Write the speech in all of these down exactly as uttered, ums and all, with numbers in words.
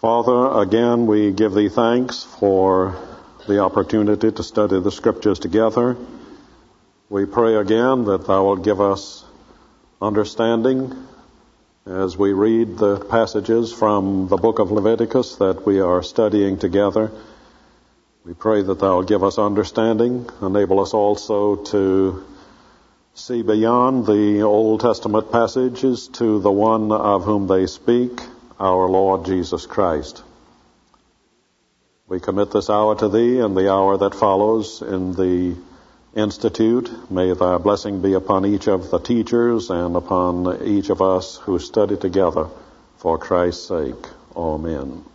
Father, again we give thee thanks for the opportunity to study the Scriptures together. We pray again that thou wilt give us understanding as we read the passages from the book of Leviticus that we are studying together. We pray that thou wilt give us understanding, enable us also to see beyond the Old Testament passages to the one of whom they speak, our Lord Jesus Christ. We commit this hour to thee and the hour that follows in the Institute. May thy blessing be upon each of the teachers and upon each of us who study together for Christ's sake. Amen.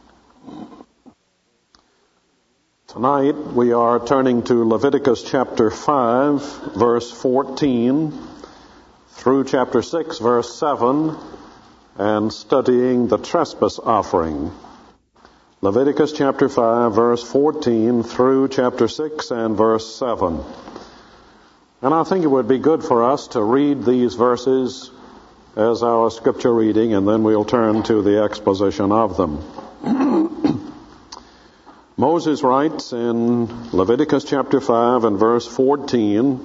Tonight we are turning to Leviticus chapter five, verse fourteen, through chapter six, verse seven, and studying the trespass offering. Leviticus chapter five, verse fourteen, through chapter six and verse seven. And I think it would be good for us to read these verses as our scripture reading, and then we'll turn to the exposition of them. Moses writes in Leviticus chapter five and verse fourteen,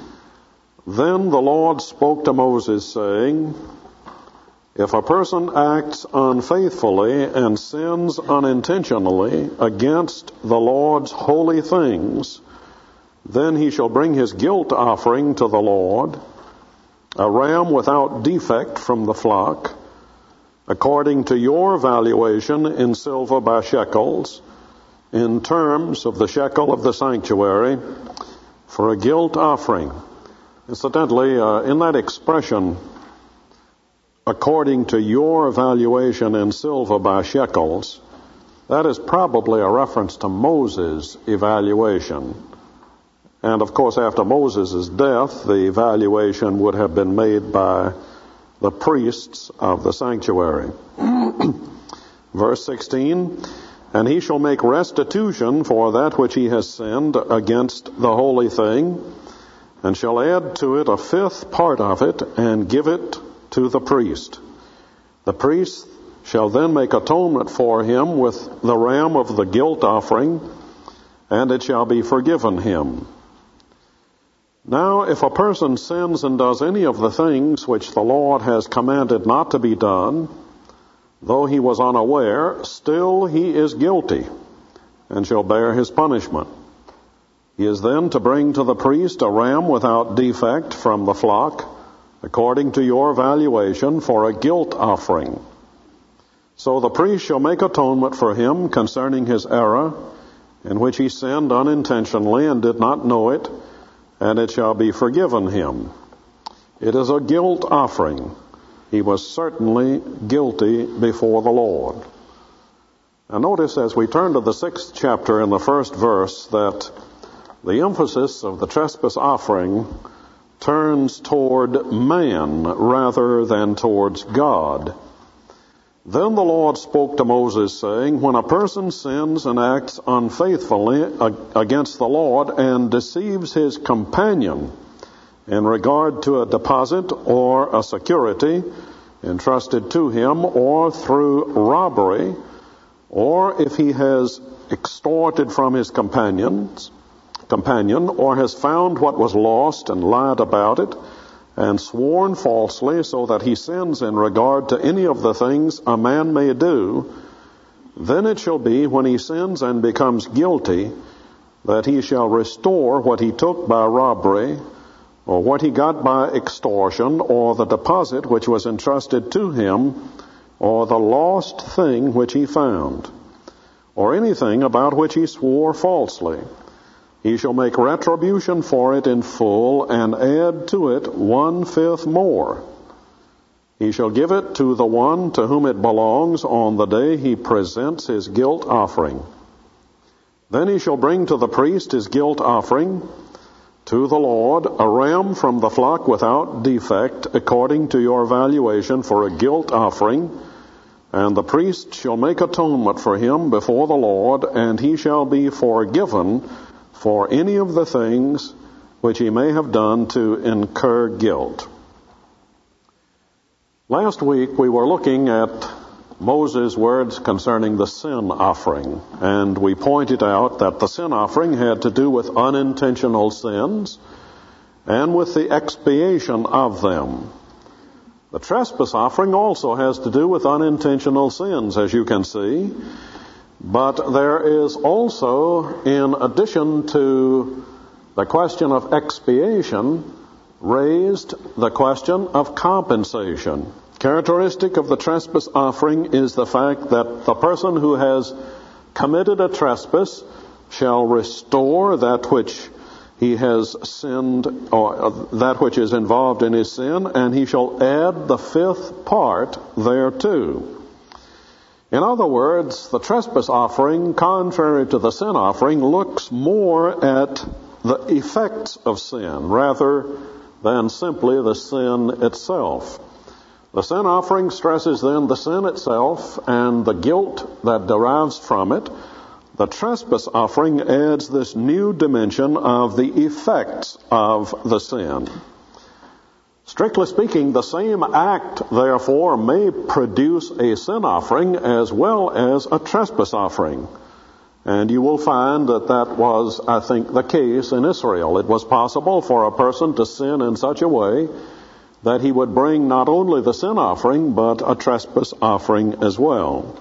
"Then the Lord spoke to Moses, saying, If a person acts unfaithfully and sins unintentionally against the Lord's holy things, then he shall bring his guilt offering to the Lord, a ram without defect from the flock, according to your valuation in silver by shekels, in terms of the shekel of the sanctuary, for a guilt offering." Incidentally, uh, in that expression, according to your valuation in silver by shekels, that is probably a reference to Moses' evaluation. And of course, after Moses' death, the valuation would have been made by the priests of the sanctuary. Verse sixteen, "And he shall make restitution for that which he has sinned against the holy thing, and shall add to it a fifth part of it, and give it to the priest. The priest shall then make atonement for him with the ram of the guilt offering, and it shall be forgiven him. Now, if a person sins and does any of the things which the Lord has commanded not to be done, though he was unaware, still he is guilty, and shall bear his punishment. He is then to bring to the priest a ram without defect from the flock, according to your valuation, for a guilt offering. So the priest shall make atonement for him concerning his error, in which he sinned unintentionally and did not know it, and it shall be forgiven him. It is a guilt offering. He was certainly guilty before the Lord." Now notice as we turn to the sixth chapter in the first verse that the emphasis of the trespass offering turns toward man rather than towards God. "Then the Lord spoke to Moses, saying, When a person sins and acts unfaithfully against the Lord and deceives his companion in regard to a deposit or a security entrusted to him, or through robbery, or if he has extorted from his companions, companion, or has found what was lost and lied about it, and sworn falsely, so that he sins in regard to any of the things a man may do, then it shall be, when he sins and becomes guilty, that he shall restore what he took by robbery, or what he got by extortion, or the deposit which was entrusted to him, or the lost thing which he found, or anything about which he swore falsely. He shall make retribution for it in full, and add to it one-fifth more. He shall give it to the one to whom it belongs on the day he presents his guilt offering. Then he shall bring to the priest his guilt offering to the Lord, a ram from the flock without defect, according to your valuation, for a guilt offering. And the priest shall make atonement for him before the Lord, and he shall be forgiven for any of the things which he may have done to incur guilt." Last week we were looking at Moses' words concerning the sin offering. And we pointed out that the sin offering had to do with unintentional sins and with the expiation of them. The trespass offering also has to do with unintentional sins, as you can see. But there is also, in addition to the question of expiation, raised the question of compensation. Characteristic of the trespass offering is the fact that the person who has committed a trespass shall restore that which he has sinned, or that which is involved in his sin, and he shall add the fifth part thereto. In other words, the trespass offering, contrary to the sin offering, looks more at the effects of sin rather than simply the sin itself. The sin offering stresses then the sin itself and the guilt that derives from it. The trespass offering adds this new dimension of the effects of the sin. Strictly speaking, the same act, therefore, may produce a sin offering as well as a trespass offering. And you will find that that was, I think, the case in Israel. It was possible for a person to sin in such a way that he would bring not only the sin offering, but a trespass offering as well.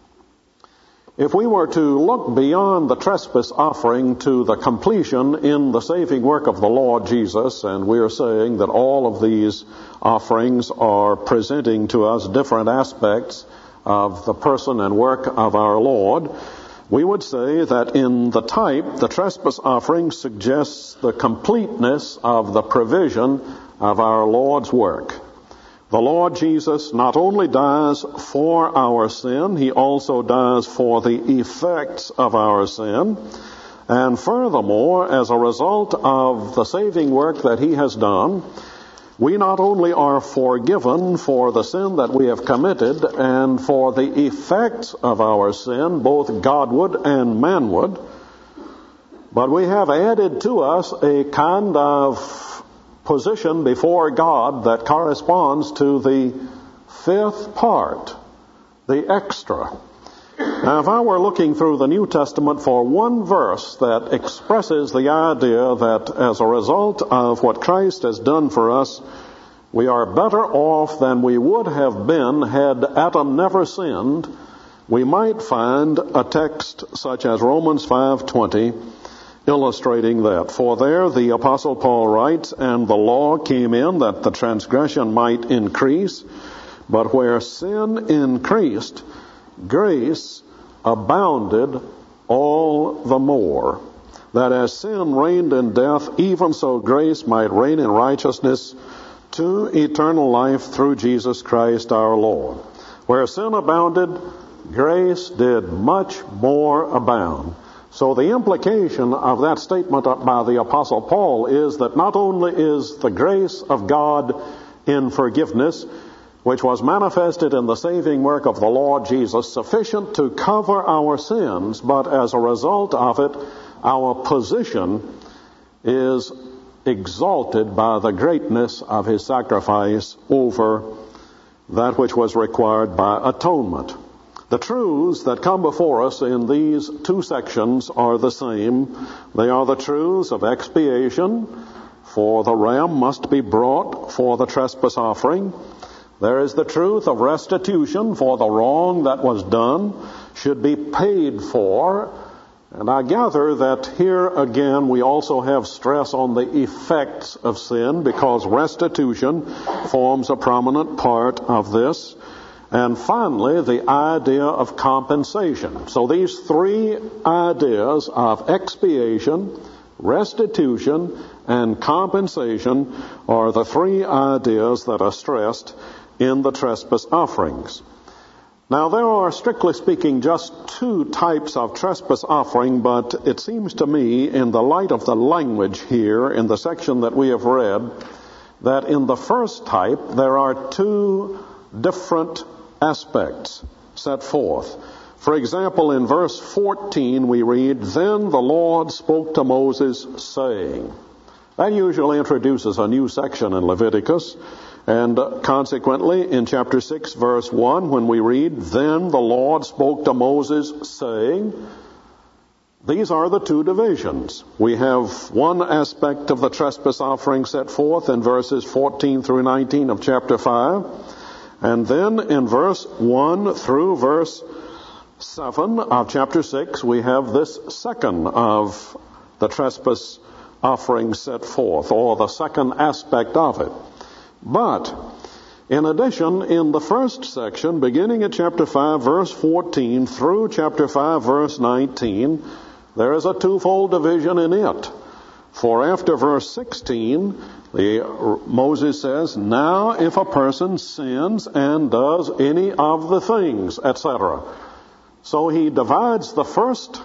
If we were to look beyond the trespass offering to the completion in the saving work of the Lord Jesus, and we are saying that all of these offerings are presenting to us different aspects of the person and work of our Lord, we would say that in the type, the trespass offering suggests the completeness of the provision of our Lord's work. The Lord Jesus not only dies for our sin, He also dies for the effects of our sin. And furthermore, as a result of the saving work that He has done, we not only are forgiven for the sin that we have committed and for the effects of our sin, both Godward and manward, but we have added to us a kind of position before God that corresponds to the fifth part, the extra. Now, if I were looking through the New Testament for one verse that expresses the idea that as a result of what Christ has done for us, we are better off than we would have been had Adam never sinned, we might find a text such as Romans five twenty, illustrating that. For there the Apostle Paul writes, "And the law came in that the transgression might increase, but where sin increased, grace abounded all the more. That as sin reigned in death, even so grace might reign in righteousness to eternal life through Jesus Christ our Lord." Where sin abounded, grace did much more abound. So the implication of that statement by the Apostle Paul is that not only is the grace of God in forgiveness, which was manifested in the saving work of the Lord Jesus, sufficient to cover our sins, but as a result of it, our position is exalted by the greatness of His sacrifice over that which was required by atonement. The truths that come before us in these two sections are the same. They are the truths of expiation, for the ram must be brought for the trespass offering. There is the truth of restitution, for the wrong that was done should be paid for. And I gather that here again we also have stress on the effects of sin, because restitution forms a prominent part of this. And finally, the idea of compensation. So these three ideas of expiation, restitution, and compensation are the three ideas that are stressed in the trespass offerings. Now, there are, strictly speaking, just two types of trespass offering, but it seems to me, in the light of the language here in the section that we have read, that in the first type there are two different aspects set forth. For example, in verse fourteen we read, "Then the Lord spoke to Moses, saying." That usually introduces a new section in Leviticus, And uh, consequently, in chapter six, verse one, when we read, "Then the Lord spoke to Moses, saying," these are the two divisions. We have one aspect of the trespass offering set forth in verses fourteen through nineteen of chapter five. And then in verse one through verse seven of chapter six, we have this second of the trespass offering set forth, or the second aspect of it. But in addition, in the first section, beginning at chapter five, verse fourteen, through chapter five, verse nineteen, there is a twofold division in it. For after verse sixteen, the, Moses says, "Now if a person sins and does any of the things," et cetera. So he divides the first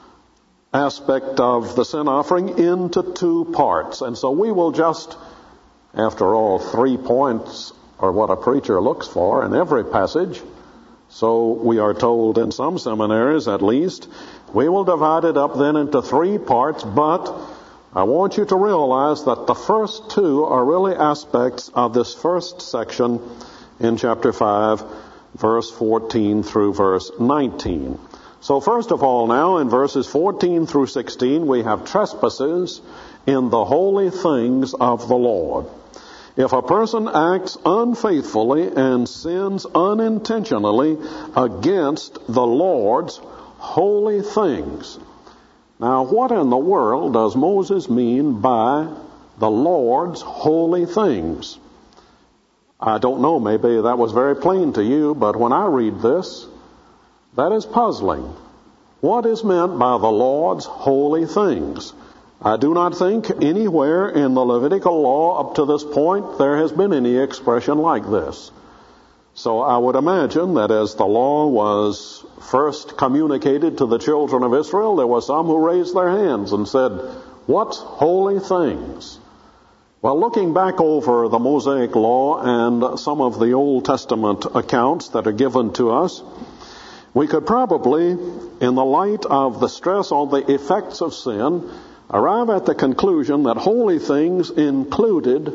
aspect of the sin offering into two parts. And so we will just, after all, three points are what a preacher looks for in every passage. So we are told in some seminaries at least. We will divide it up then into three parts, but I want you to realize that the first two are really aspects of this first section in chapter five, verse fourteen through verse nineteen. So first of all now, in verses fourteen through sixteen, we have trespasses in the holy things of the Lord. If a person acts unfaithfully and sins unintentionally against the Lord's holy things. Now, what in the world does Moses mean by the Lord's holy things? I don't know, maybe that was very plain to you, but when I read this, that is puzzling. What is meant by the Lord's holy things? I do not think anywhere in the Levitical law up to this point there has been any expression like this. So I would imagine that as the law was first communicated to the children of Israel, there were some who raised their hands and said, "What's holy things?" Well, looking back over the Mosaic law and some of the Old Testament accounts that are given to us, we could probably, in the light of the stress on the effects of sin, arrive at the conclusion that holy things included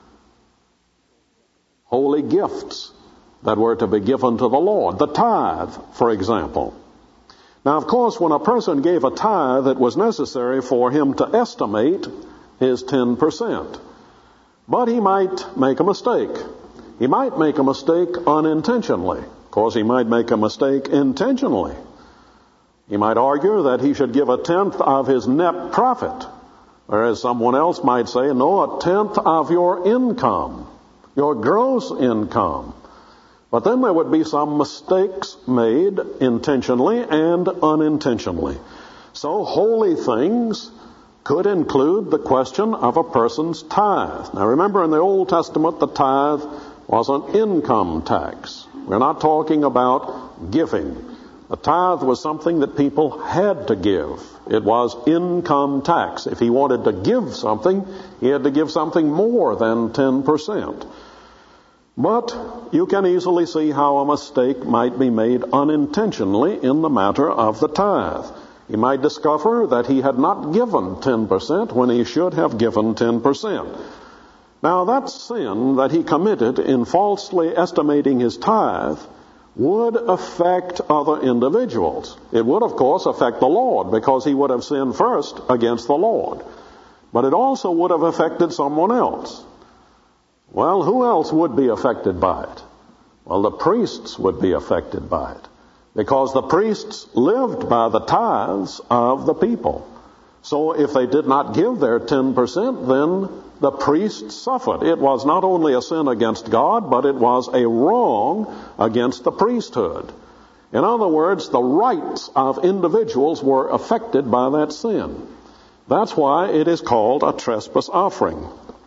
holy gifts that were to be given to the Lord. The tithe, for example. Now, of course, when a person gave a tithe, it was necessary for him to estimate his ten percent. But he might make a mistake. He might make a mistake unintentionally. Of course, he might make a mistake intentionally. He might argue that he should give a tenth of his net profit, whereas someone else might say, no, a tenth of your income, your gross income. But then there would be some mistakes made intentionally and unintentionally. So holy things could include the question of a person's tithe. Now remember, in the Old Testament, the tithe was an income tax. We're not talking about giving. The tithe was something that people had to give. It was income tax. If he wanted to give something, he had to give something more than ten percent. But you can easily see how a mistake might be made unintentionally in the matter of the tithe. He might discover that he had not given ten percent when he should have given ten percent. Now that sin that he committed in falsely estimating his tithe would affect other individuals. It would, of course, affect the Lord, because he would have sinned first against the Lord. But it also would have affected someone else. Well, who else would be affected by it? Well, the priests would be affected by it, because the priests lived by the tithes of the people. So if they did not give their ten percent, then the priests suffered. It was not only a sin against God, but it was a wrong against the priesthood. In other words, the rights of individuals were affected by that sin. That's why it is called a trespass offering.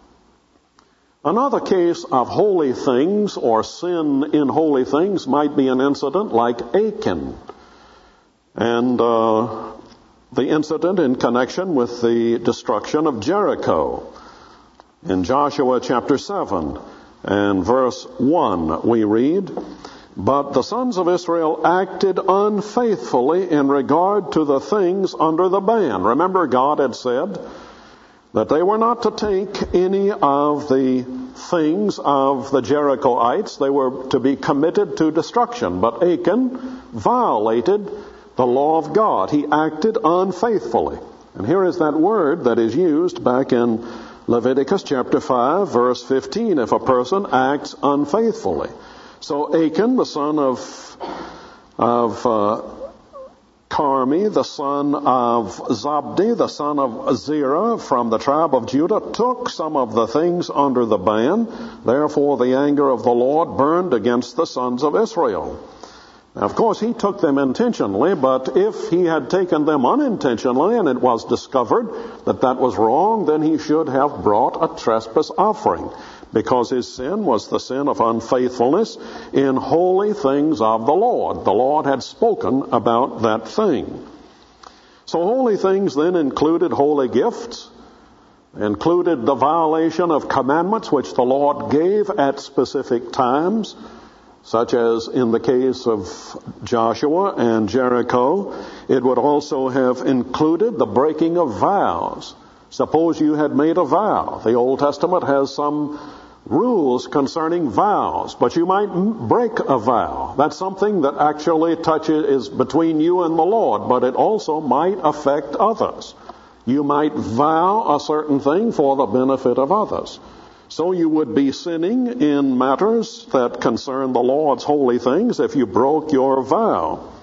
Another case of holy things or sin in holy things might be an incident like Achan. And uh, the incident in connection with the destruction of Jericho. In Joshua chapter seven and verse one, we read, "But the sons of Israel acted unfaithfully in regard to the things under the ban." Remember, God had said that they were not to take any of the things of the Jerichoites. They were to be committed to destruction. But Achan violated the law of God. He acted unfaithfully. And here is that word that is used back in Leviticus chapter five, verse fifteen, if a person acts unfaithfully. So Achan, the son of, of uh, Carmi, the son of Zabdi, the son of Zerah, from the tribe of Judah, took some of the things under the ban. Therefore the anger of the Lord burned against the sons of Israel. Now, of course, he took them intentionally, but if he had taken them unintentionally and it was discovered that that was wrong, then he should have brought a trespass offering, because his sin was the sin of unfaithfulness in holy things of the Lord. The Lord had spoken about that thing. So holy things then included holy gifts, included the violation of commandments which the Lord gave at specific times, such as in the case of Joshua and Jericho. It would also have included the breaking of vows. Suppose you had made a vow. The Old Testament has some rules concerning vows, but you might break a vow. That's something that actually touches is between you and the Lord, but it also might affect others. You might vow a certain thing for the benefit of others. So you would be sinning in matters that concern the Lord's holy things if you broke your vow.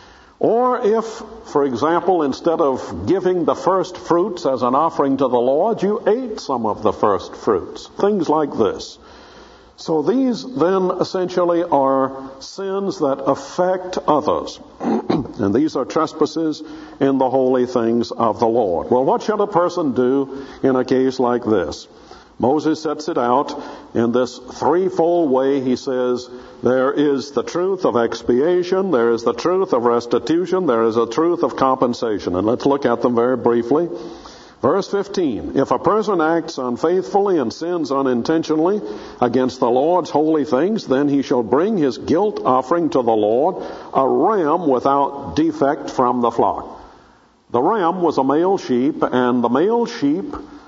Or if, for example, instead of giving the first fruits as an offering to the Lord, you ate some of the first fruits. Things like this. So these then essentially are sins that affect others. And these are trespasses in the holy things of the Lord. Well, what should a person do in a case like this? Moses sets it out in this threefold way. He says, there is the truth of expiation, there is the truth of restitution, there is a truth of compensation. And let's look at them very briefly. Verse fifteen, if a person acts unfaithfully and sins unintentionally against the Lord's holy things, then he shall bring his guilt offering to the Lord, a ram without defect from the flock. The ram was a male sheep, and the male sheep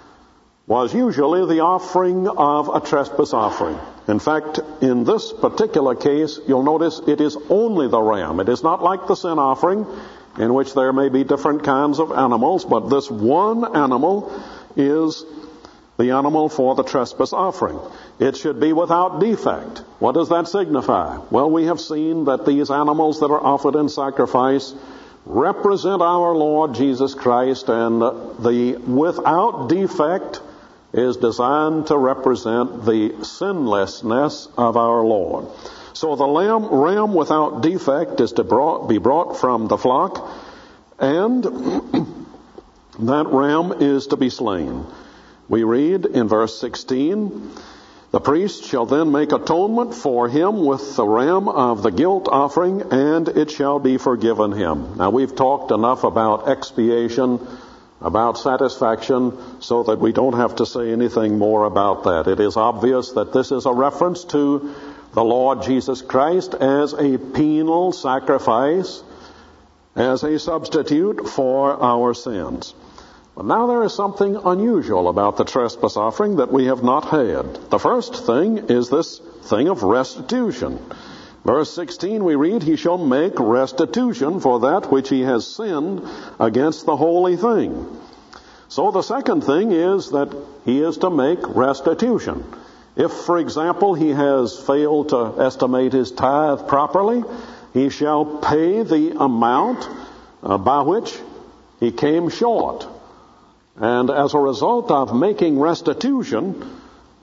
was usually the offering of a trespass offering. In fact, in this particular case, you'll notice it is only the ram. It is not like the sin offering, in which there may be different kinds of animals, but this one animal is the animal for the trespass offering. It should be without defect. What does that signify? Well, we have seen that these animals that are offered in sacrifice represent our Lord Jesus Christ, and the without defect is designed to represent the sinlessness of our Lord. So the lamb, ram without defect is to brought, be brought from the flock, and that ram is to be slain. We read in verse sixteen, the priest shall then make atonement for him with the ram of the guilt offering, and it shall be forgiven him. Now, we've talked enough about expiation, about satisfaction, so that we don't have to say anything more about that. It is obvious that this is a reference to the Lord Jesus Christ as a penal sacrifice, as a substitute for our sins. But now there is something unusual about the trespass offering that we have not had. The first thing is this thing of restitution. Verse sixteen, we read, he shall make restitution for that which he has sinned against the holy thing. So the second thing is that he is to make restitution. If, for example, he has failed to estimate his tithe properly, he shall pay the amount uh, by which he came short. And as a result of making restitution,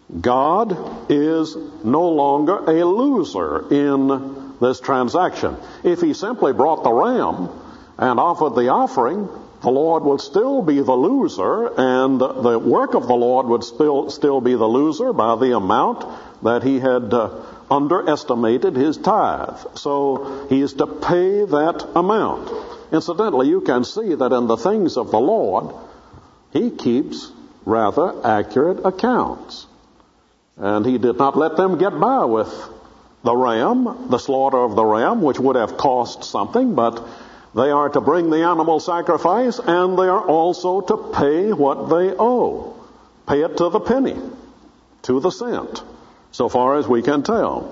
God is no longer a loser in this transaction. If he simply brought the ram and offered the offering, the Lord would still be the loser, and the work of the Lord would still, still be the loser by the amount that he had uh, underestimated his tithe. So he is to pay that amount. Incidentally, you can see that in the things of the Lord, he keeps rather accurate accounts. And he did not let them get by with the ram, the slaughter of the ram, which would have cost something, but they are to bring the animal sacrifice, and they are also to pay what they owe. Pay it to the penny. to the cent, so far as we can tell.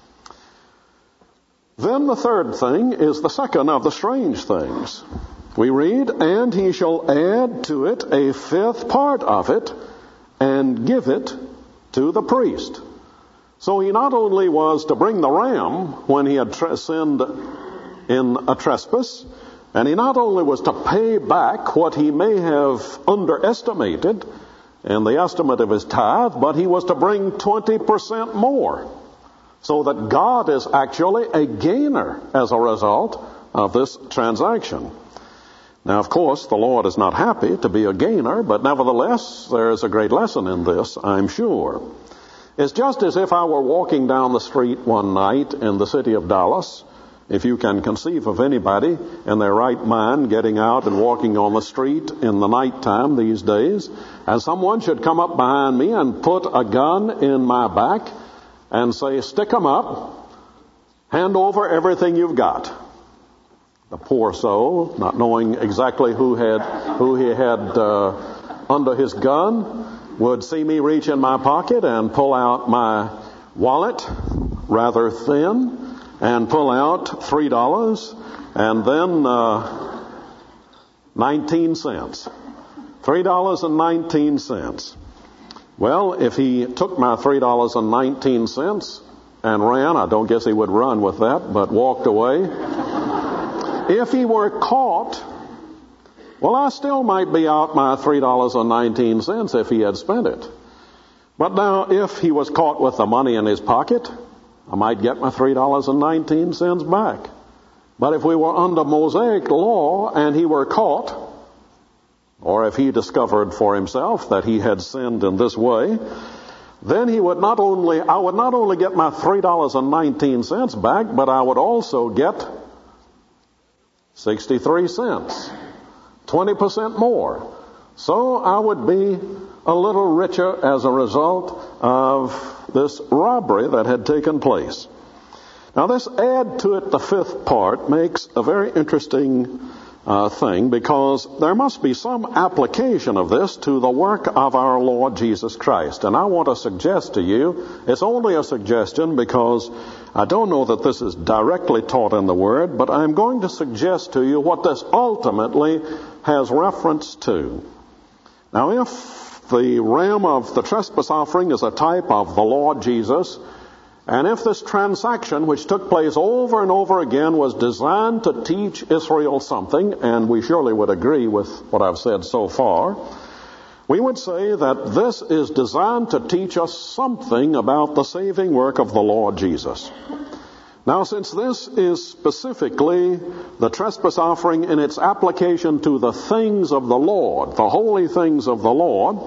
Then the third thing is the second of the strange things. We read, and he shall add to it a fifth part of it, and give it to the priest. So he not only was to bring the ram when he had tra- sinned in a trespass, and he not only was to pay back what he may have underestimated in the estimate of his tithe, but he was to bring twenty percent more. So that God is actually a gainer as a result of this transaction. Now, of course, the Lord is not happy to be a gainer, but nevertheless, there is a great lesson in this, I'm sure. It's just as if I were walking down the street one night in the city of Dallas. If you can conceive of anybody in their right mind getting out and walking on the street in the nighttime these days, and someone should come up behind me and put a gun in my back and say, stick 'em up, hand over everything you've got. The poor soul, not knowing exactly who had who he had uh, under his gun, would see me reach in my pocket and pull out my wallet, rather thin, and pull out three dollars and then uh, nineteen cents. three dollars and nineteen cents. Well, if he took my three dollars and nineteen cents and ran, I don't guess he would run with that, but walked away. If he were caught, well, I still might be out my three dollars and nineteen cents if he had spent it. But now, if he was caught with the money in his pocket, I might get my three dollars and nineteen cents back. But if we were under Mosaic law and he were caught, or if he discovered for himself that he had sinned in this way, then he would not only, I would not only get my three dollars and nineteen cents back, but I would also get sixty-three cents, twenty percent more. So I would be a little richer as a result of this robbery that had taken place. Now this add to it the fifth part makes a very interesting uh, thing, because there must be some application of this to the work of our Lord Jesus Christ. And I want to suggest to you, it's only a suggestion because I don't know that this is directly taught in the Word, but I'm going to suggest to you what this ultimately has reference to. Now, if the ram of the trespass offering is a type of the Lord Jesus, and if this transaction, which took place over and over again, was designed to teach Israel something, and we surely would agree with what I've said so far, we would say that this is designed to teach us something about the saving work of the Lord Jesus. Now, since this is specifically the trespass offering in its application to the things of the Lord, the holy things of the Lord,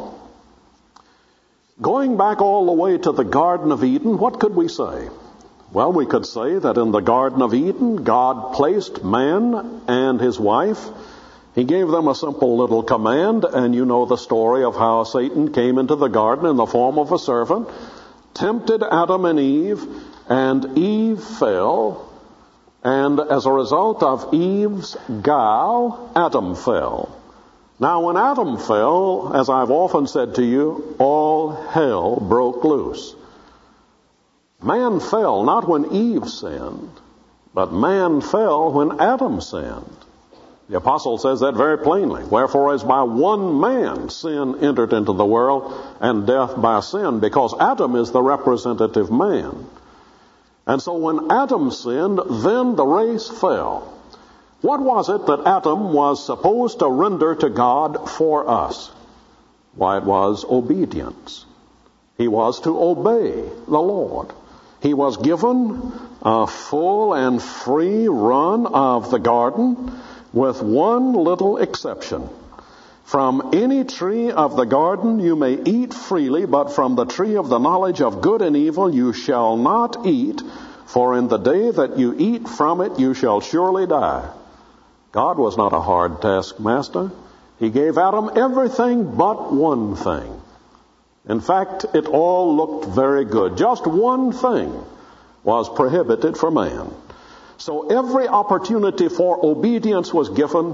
going back all the way to the Garden of Eden, what could we say? Well, we could say that in the Garden of Eden, God placed man and his wife. He gave them a simple little command, and you know the story of how Satan came into the garden in the form of a serpent, tempted Adam and Eve, and Eve fell, and as a result of Eve's guile, Adam fell. Now, when Adam fell, as I've often said to you, all hell broke loose. Man fell not when Eve sinned, but man fell when Adam sinned. The apostle says that very plainly. Wherefore, as by one man sin entered into the world, and death by sin, because Adam is the representative man. And so when Adam sinned, then the race fell. What was it that Adam was supposed to render to God for us? Why, it was obedience. He was to obey the Lord. He was given a full and free run of the garden, with one little exception. From any tree of the garden you may eat freely, but from the tree of the knowledge of good and evil you shall not eat, for in the day that you eat from it you shall surely die. God was not a hard taskmaster. He gave Adam everything but one thing. In fact, it all looked very good. Just one thing was prohibited for man. So every opportunity for obedience was given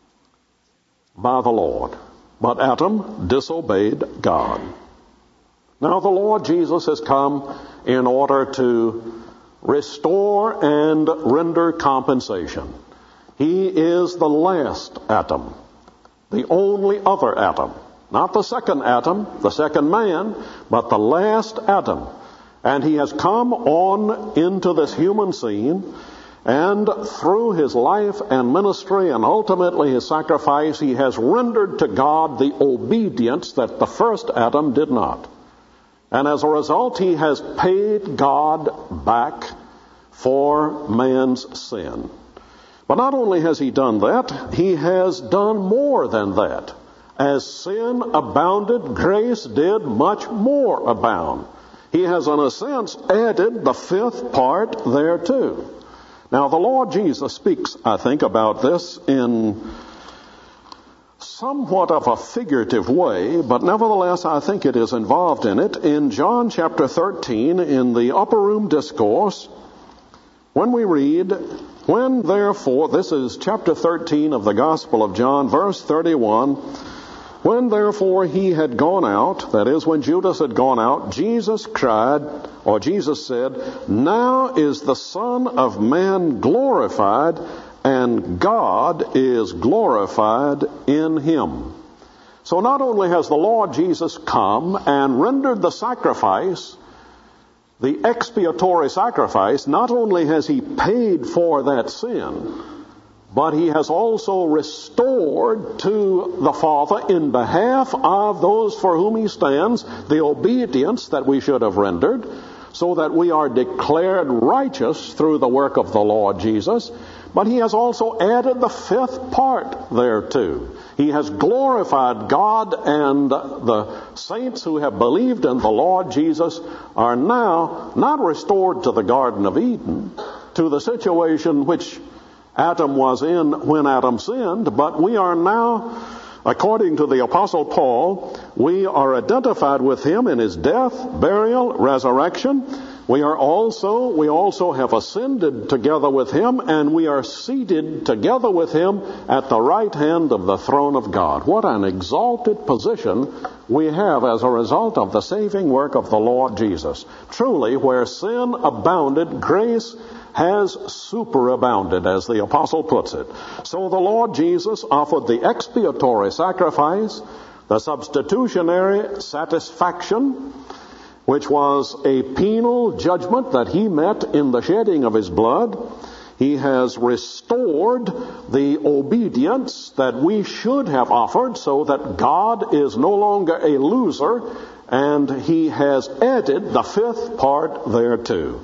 by the Lord. But Adam disobeyed God. Now, the Lord Jesus has come in order to restore and render compensation. He is the last Adam, the only other Adam. Not the second Adam, the second man, but the last Adam. And he has come on into this human scene, and through his life and ministry and ultimately his sacrifice, he has rendered to God the obedience that the first Adam did not. And as a result, he has paid God back for man's sin. But not only has he done that, he has done more than that. As sin abounded, grace did much more abound. He has, in a sense, added the fifth part thereto. Now, the Lord Jesus speaks, I think, about this in somewhat of a figurative way, but nevertheless, I think it is involved in it. In John chapter thirteen, in the Upper Room Discourse, when we read, "When therefore," this is chapter thirteen of the Gospel of John, verse thirty-one, "When therefore he had gone out," that is, when Judas had gone out, "Jesus cried," or Jesus said, "Now is the Son of Man glorified, and God is glorified in him." So not only has the Lord Jesus come and rendered the sacrifice, the expiatory sacrifice, not only has he paid for that sin, but he has also restored to the Father, in behalf of those for whom he stands, the obedience that we should have rendered, so that we are declared righteous through the work of the Lord Jesus. But he has also added the fifth part thereto. He has glorified God, and the saints who have believed in the Lord Jesus are now not restored to the Garden of Eden, to the situation which Adam was in when Adam sinned, but we are now, according to the Apostle Paul, we are identified with him in his death, burial, resurrection. We are also, we also have ascended together with him, and we are seated together with him at the right hand of the throne of God. What an exalted position we have as a result of the saving work of the Lord Jesus. Truly, where sin abounded, grace has superabounded, as the apostle puts it. So the Lord Jesus offered the expiatory sacrifice, the substitutionary satisfaction, which was a penal judgment that he met in the shedding of his blood. He has restored the obedience that we should have offered, so that God is no longer a loser, and he has added the fifth part thereto.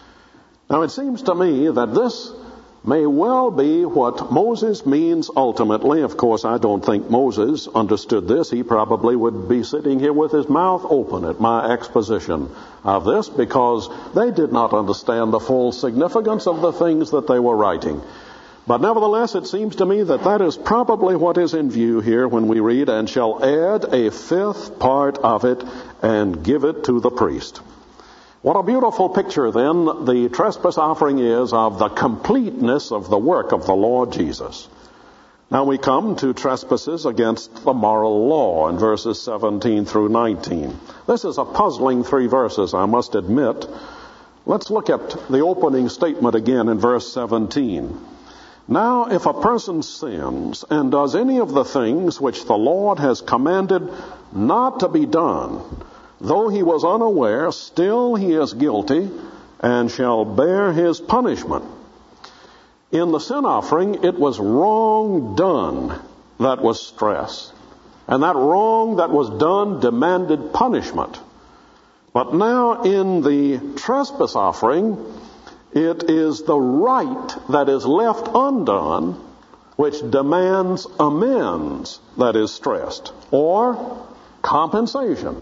Now, it seems to me that this may well be what Moses means ultimately. Of course, I don't think Moses understood this. He probably would be sitting here with his mouth open at my exposition of this, because they did not understand the full significance of the things that they were writing. But nevertheless, it seems to me that that is probably what is in view here when we read, "And shall add a fifth part of it, and give it to the priest." What a beautiful picture, then, the trespass offering is of the completeness of the work of the Lord Jesus. Now we come to trespasses against the moral law in verses seventeen through nineteen. This is a puzzling three verses, I must admit. Let's look at the opening statement again in verse seventeen. "Now if a person sins and does any of the things which the Lord has commanded not to be done, though he was unaware, still he is guilty and shall bear his punishment." In the sin offering, it was wrong done that was stressed. And that wrong that was done demanded punishment. But now in the trespass offering, it is the right that is left undone which demands amends that is stressed, or compensation.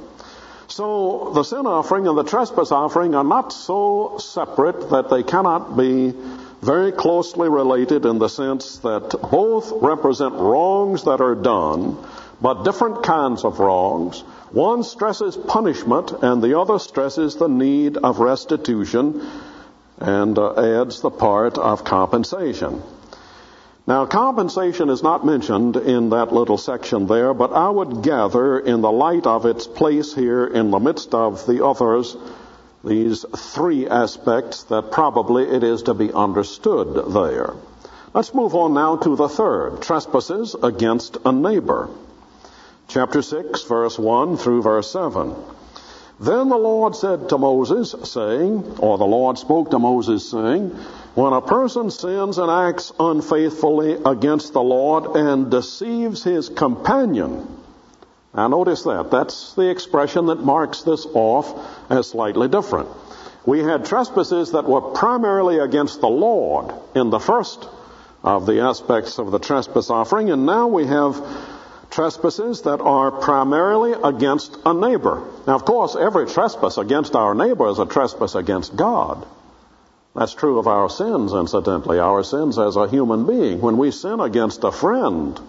So the sin offering and the trespass offering are not so separate that they cannot be very closely related, in the sense that both represent wrongs that are done, but different kinds of wrongs. One stresses punishment, and the other stresses the need of restitution, and uh, adds the part of compensation. Now, compensation is not mentioned in that little section there, but I would gather in the light of its place here in the midst of the others, these three aspects that probably it is to be understood there. Let's move on now to the third, trespasses against a neighbor. Chapter six, verse one through verse seven. Then the Lord said to Moses, saying, or the Lord spoke to Moses, saying, when a person sins and acts unfaithfully against the Lord and deceives his companion. Now notice that. That's the expression that marks this off as slightly different. We had trespasses that were primarily against the Lord in the first of the aspects of the trespass offering, and now we have trespasses that are primarily against a neighbor. Now, of course, every trespass against our neighbor is a trespass against God. That's true of our sins, incidentally, our sins as a human being. When we sin against a friend,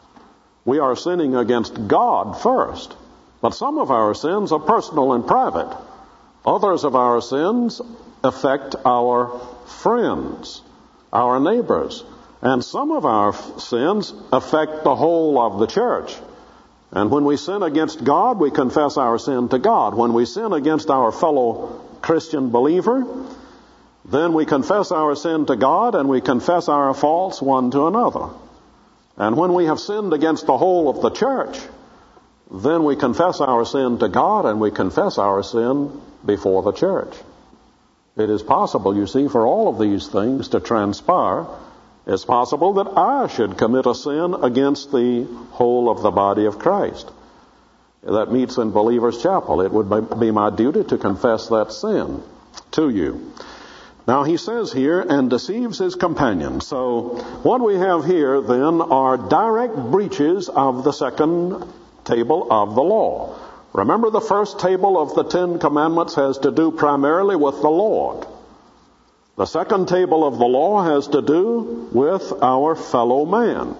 we are sinning against God first. But some of our sins are personal and private. Others of our sins affect our friends, our neighbors. And some of our sins affect the whole of the church. And when we sin against God, we confess our sin to God. When we sin against our fellow Christian believer, then we confess our sin to God and we confess our faults one to another. And when we have sinned against the whole of the church, then we confess our sin to God and we confess our sin before the church. It is possible, you see, for all of these things to transpire. It's possible that I should commit a sin against the whole of the body of Christ. That meets in Believer's Chapel. It would be my duty to confess that sin to you. Now he says here, and deceives his companion. So what we have here then are direct breaches of the second table of the law. Remember, the first table of the Ten Commandments has to do primarily with the Lord. The second table of the law has to do with our fellow man.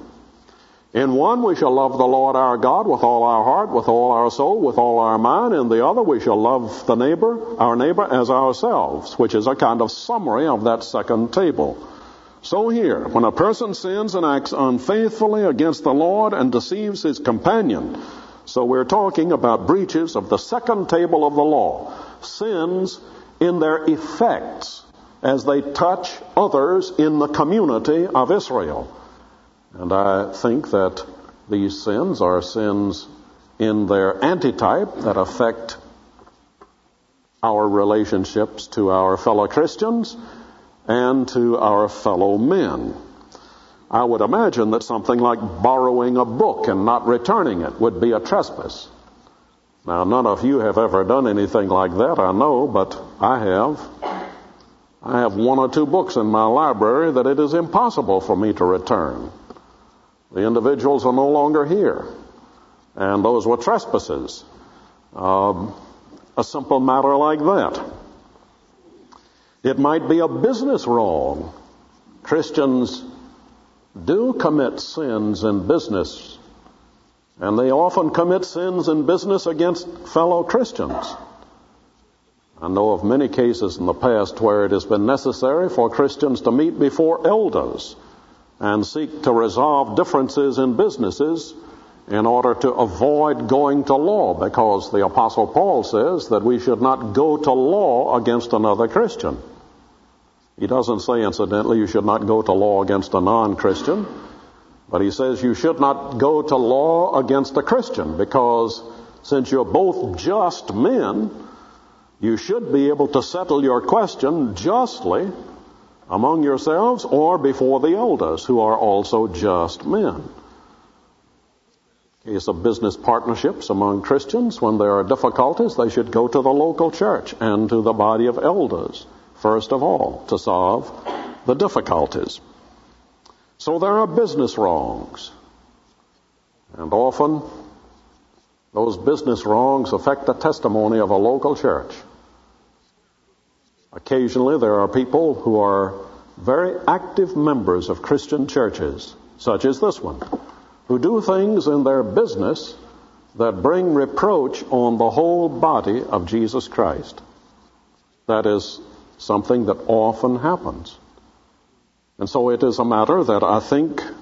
In one, we shall love the Lord our God with all our heart, with all our soul, with all our mind. In the other, we shall love the neighbor, our neighbor as ourselves, which is a kind of summary of that second table. So here, when a person sins and acts unfaithfully against the Lord and deceives his companion, so we're talking about breaches of the second table of the law, sins in their effects as they touch others in the community of Israel. And I think that these sins are sins in their antitype that affect our relationships to our fellow Christians and to our fellow men. I would imagine that something like borrowing a book and not returning it would be a trespass. Now, none of you have ever done anything like that, I know, but I have. I have one or two books in my library that it is impossible for me to return. The individuals are no longer here. And those were trespasses. Um, a simple matter like that. It might be a business wrong. Christians do commit sins in business. And they often commit sins in business against fellow Christians. I know of many cases in the past where it has been necessary for Christians to meet before elders and seek to resolve differences in businesses in order to avoid going to law, because the Apostle Paul says that we should not go to law against another Christian. He doesn't say, incidentally, you should not go to law against a non-Christian, but he says you should not go to law against a Christian, because since you're both just men, you should be able to settle your question justly among yourselves or before the elders, who are also just men. In case of business partnerships among Christians, when there are difficulties, they should go to the local church and to the body of elders, first of all, to solve the difficulties. So there are business wrongs. And often, those business wrongs affect the testimony of a local church. Occasionally, there are people who are very active members of Christian churches, such as this one, who do things in their business that bring reproach on the whole body of Jesus Christ. That is something that often happens. And so it is a matter that I think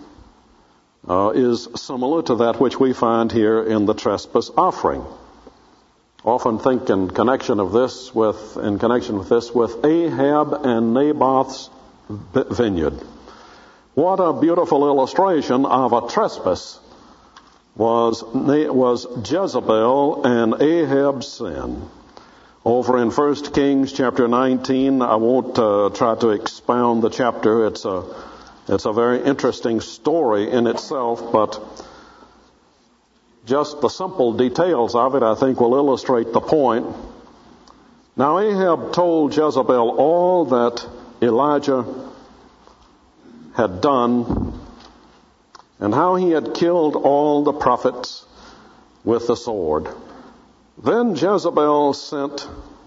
uh, is similar to that which we find here in the trespass offering. Often think in connection of this with in connection with this with Ahab and Naboth's vineyard. What a beautiful illustration of a trespass was was Jezebel and Ahab's sin. Over in First Kings chapter nineteen, I won't uh, try to expound the chapter. It's a it's a very interesting story in itself, but just the simple details of it, I think, will illustrate the point. Now, Ahab told Jezebel all that Elijah had done and how he had killed all the prophets with the sword. Then Jezebel sent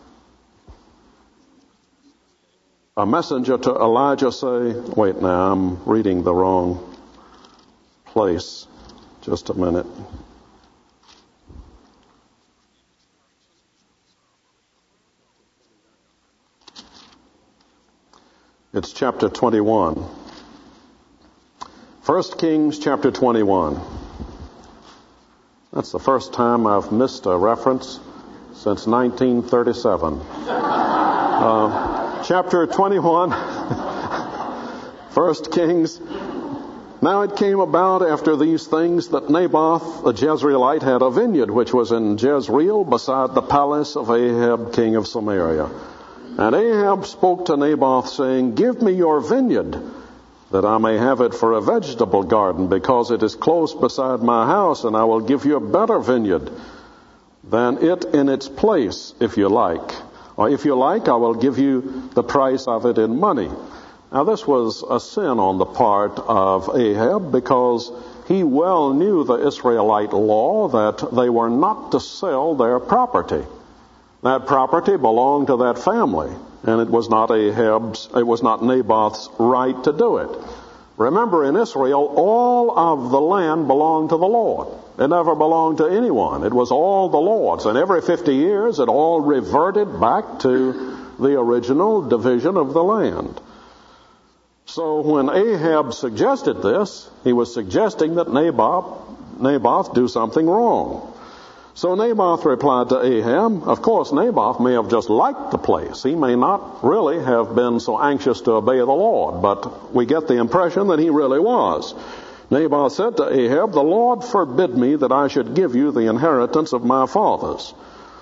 a messenger to Elijah, say, wait now, I'm reading the wrong place. Just a minute. It's chapter twenty-one. First Kings chapter twenty-one. That's the first time I've missed a reference since nineteen thirty-seven. Uh, chapter twenty-one, First Kings. Now it came about after these things that Naboth the Jezreelite had a vineyard which was in Jezreel beside the palace of Ahab king of Samaria. And Ahab spoke to Naboth, saying, give me your vineyard, that I may have it for a vegetable garden, because it is close beside my house, and I will give you a better vineyard than it in its place, if you like. Or if you like, I will give you the price of it in money. Now this was a sin on the part of Ahab, because he well knew the Israelite law that they were not to sell their property. That property belonged to that family, and it was not Ahab's, it was not Naboth's right to do it. Remember, in Israel, all of the land belonged to the Lord. It never belonged to anyone. It was all the Lord's, and every fifty years it all reverted back to the original division of the land. So when Ahab suggested this, he was suggesting that Naboth, Naboth do something wrong. So Naboth replied to Ahab, of course, Naboth may have just liked the place. He may not really have been so anxious to obey the Lord, but we get the impression that he really was. Naboth said to Ahab, the Lord forbid me that I should give you the inheritance of my fathers.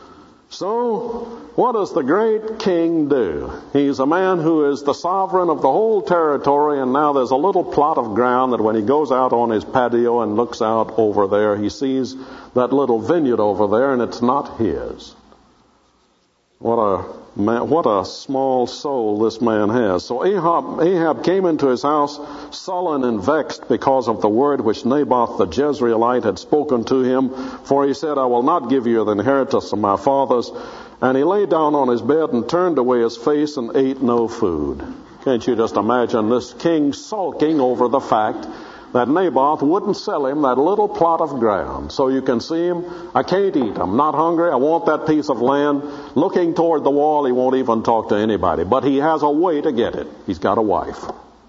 So, what does the great king do? He's a man who is the sovereign of the whole territory, and now there's a little plot of ground that when he goes out on his patio and looks out over there, he sees that little vineyard over there, and it's not his. What a man, what a small soul this man has. So Ahab, Ahab came into his house sullen and vexed because of the word which Naboth the Jezreelite had spoken to him. For he said, I will not give you the inheritance of my fathers. And he lay down on his bed and turned away his face and ate no food. Can't you just imagine this king sulking over the fact that Naboth wouldn't sell him that little plot of ground? So you can see him, I can't eat, I'm not hungry, I want that piece of land. Looking toward the wall, he won't even talk to anybody. But he has a way to get it. He's got a wife.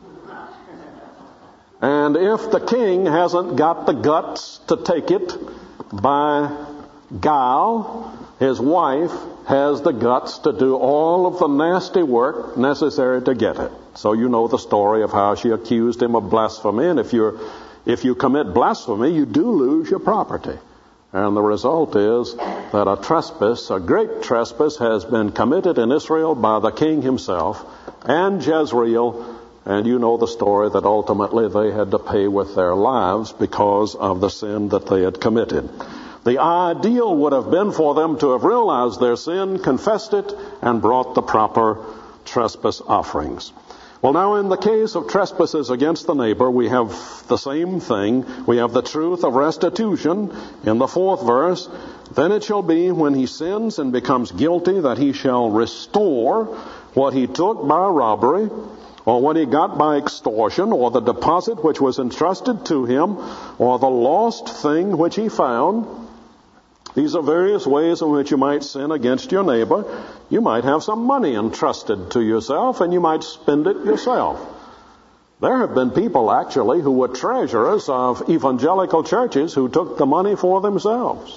And if the king hasn't got the guts to take it by guile, his wife has the guts to do all of the nasty work necessary to get it. So you know the story of how she accused him of blasphemy, and if you're if you commit blasphemy, you do lose your property. And the result is that a trespass, a great trespass, has been committed in Israel by the king himself and Jezreel, and you know the story that ultimately they had to pay with their lives because of the sin that they had committed. The ideal would have been for them to have realized their sin, confessed it, and brought the proper trespass offerings. Well, now in the case of trespasses against the neighbor, we have the same thing. We have the truth of restitution in the fourth verse. Then it shall be when he sins and becomes guilty that he shall restore what he took by robbery, or what he got by extortion, or the deposit which was entrusted to him, or the lost thing which he found. These are various ways in which you might sin against your neighbor. You might have some money entrusted to yourself, and you might spend it yourself. There have been people actually who were treasurers of evangelical churches who took the money for themselves.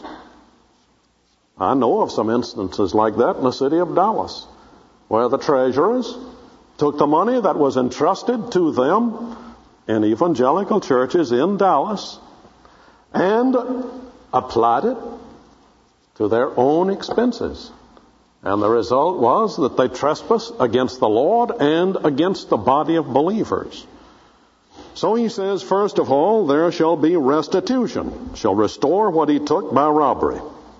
I know of some instances like that in the city of Dallas, where the treasurers took the money that was entrusted to them in evangelical churches in Dallas and applied it to their own expenses. And the result was that they trespassed against the Lord and against the body of believers. So he says, first of all, there shall be restitution, shall restore what he took by robbery.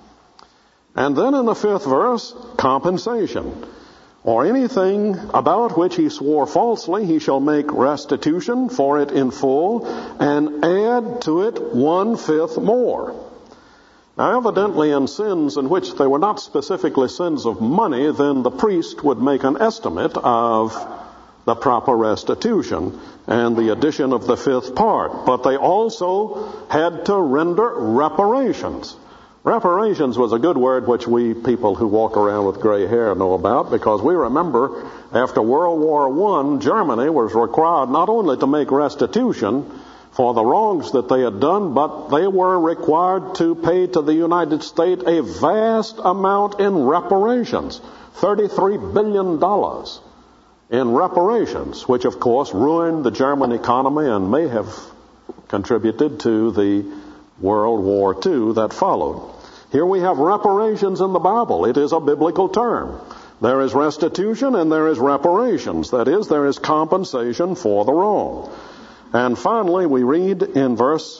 And then in the fifth verse, compensation, or anything about which he swore falsely, he shall make restitution for it in full, and add to it one-fifth more. Now, evidently in sins in which they were not specifically sins of money, then the priest would make an estimate of the proper restitution and the addition of the fifth part. But they also had to render reparations. Reparations was a good word which we people who walk around with gray hair know about, because we remember after World War One, Germany was required not only to make restitution for the wrongs that they had done, but they were required to pay to the United States a vast amount in reparations, thirty-three billion dollars in reparations, which of course ruined the German economy and may have contributed to the World War Two that followed. Here we have reparations in the Bible. It is a biblical term. There is restitution and there is reparations. That is, there is compensation for the wrong. And finally, we read in verse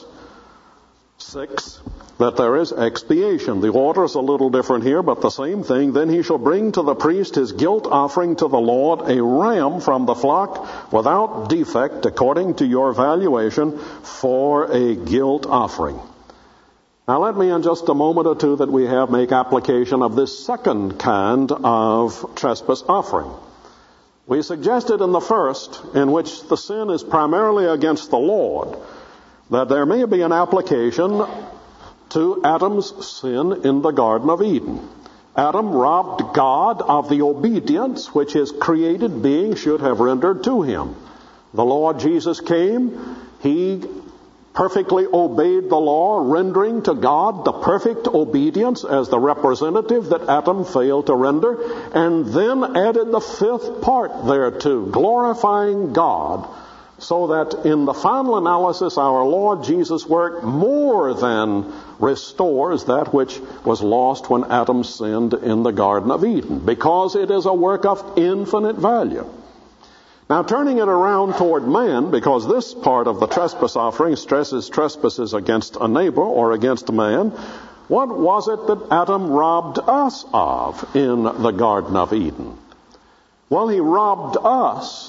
six that there is expiation. The order is a little different here, but the same thing. Then he shall bring to the priest his guilt offering to the Lord, a ram from the flock without defect, according to your valuation, for a guilt offering. Now let me in just a moment or two that we have make application of this second kind of trespass offering. We suggested in the first, in which the sin is primarily against the Lord, that there may be an application to Adam's sin in the Garden of Eden. Adam robbed God of the obedience which his created being should have rendered to him. The Lord Jesus came. He perfectly obeyed the law, rendering to God the perfect obedience as the representative that Adam failed to render, and then added the fifth part thereto, glorifying God, so that in the final analysis our Lord Jesus' work more than restores that which was lost when Adam sinned in the Garden of Eden, because it is a work of infinite value. Now, turning it around toward man, because this part of the trespass offering stresses trespasses against a neighbor or against a man, what was it that Adam robbed us of in the Garden of Eden? Well, he robbed us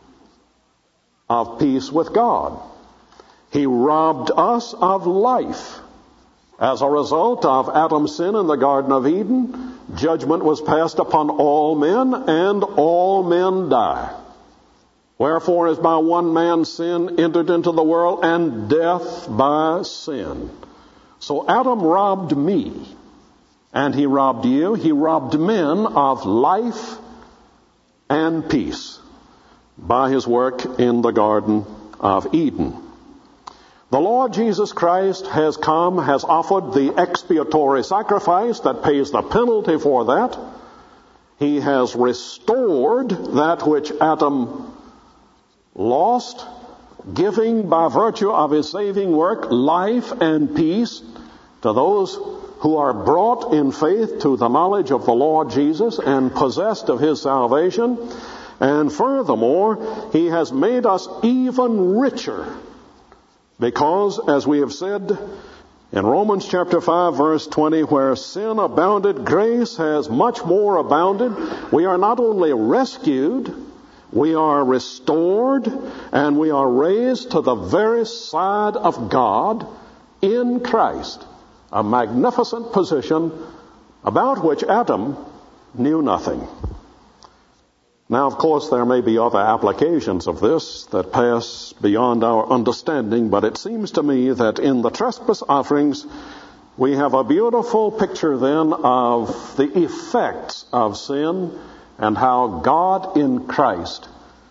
of peace with God. He robbed us of life. As a result of Adam's sin in the Garden of Eden, judgment was passed upon all men, and all men die. Wherefore, as by one man's sin entered into the world, and death by sin. So Adam robbed me, and he robbed you. He robbed men of life and peace by his work in the Garden of Eden. The Lord Jesus Christ has come, has offered the expiatory sacrifice that pays the penalty for that. He has restored that which Adam lost, giving by virtue of his saving work life and peace to those who are brought in faith to the knowledge of the Lord Jesus and possessed of his salvation. And furthermore, he has made us even richer, because, as we have said in Romans chapter five, verse twenty, where sin abounded, grace has much more abounded. We are not only rescued, we are restored, and we are raised to the very side of God in Christ. A magnificent position about which Adam knew nothing. Now, of course, there may be other applications of this that pass beyond our understanding, but it seems to me that in the trespass offerings, we have a beautiful picture then of the effects of sin and how God in Christ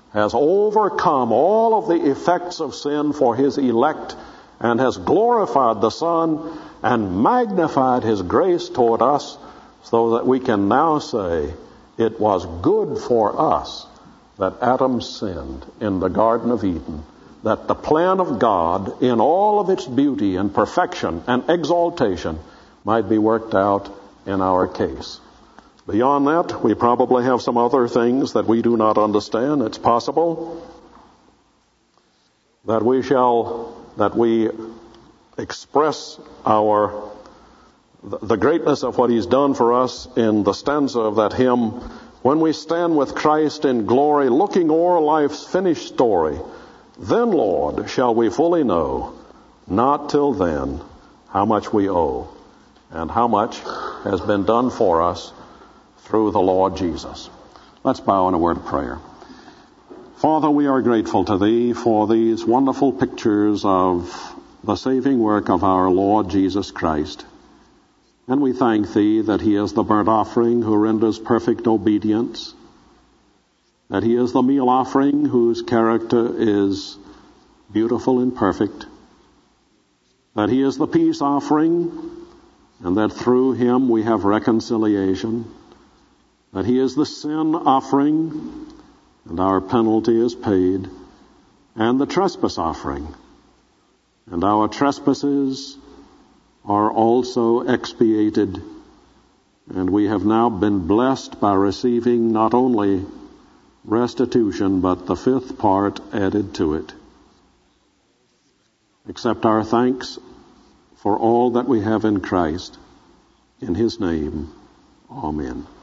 has overcome all of the effects of sin for his elect and has glorified the Son and magnified his grace toward us, so that we can now say it was good for us that Adam sinned in the Garden of Eden, that the plan of God in all of its beauty and perfection and exaltation might be worked out in our case. Beyond that, we probably have some other things that we do not understand. It's possible that we shall, that we express our, the greatness of what he's done for us in the stanza of that hymn, when we stand with Christ in glory, looking o'er life's finished story, then, Lord, shall we fully know, not till then, how much we owe and how much has been done for us through the Lord Jesus. Let's bow in a word of prayer. Father, we are grateful to Thee for these wonderful pictures of the saving work of our Lord Jesus Christ. And we thank Thee that He is the burnt offering who renders perfect obedience, that He is the meal offering whose character is beautiful and perfect, that He is the peace offering, and that through Him we have reconciliation, that He is the sin offering, and our penalty is paid, and the trespass offering, and our trespasses are also expiated, and we have now been blessed by receiving not only restitution, but the fifth part added to it. Accept our thanks for all that we have in Christ. In His name, amen.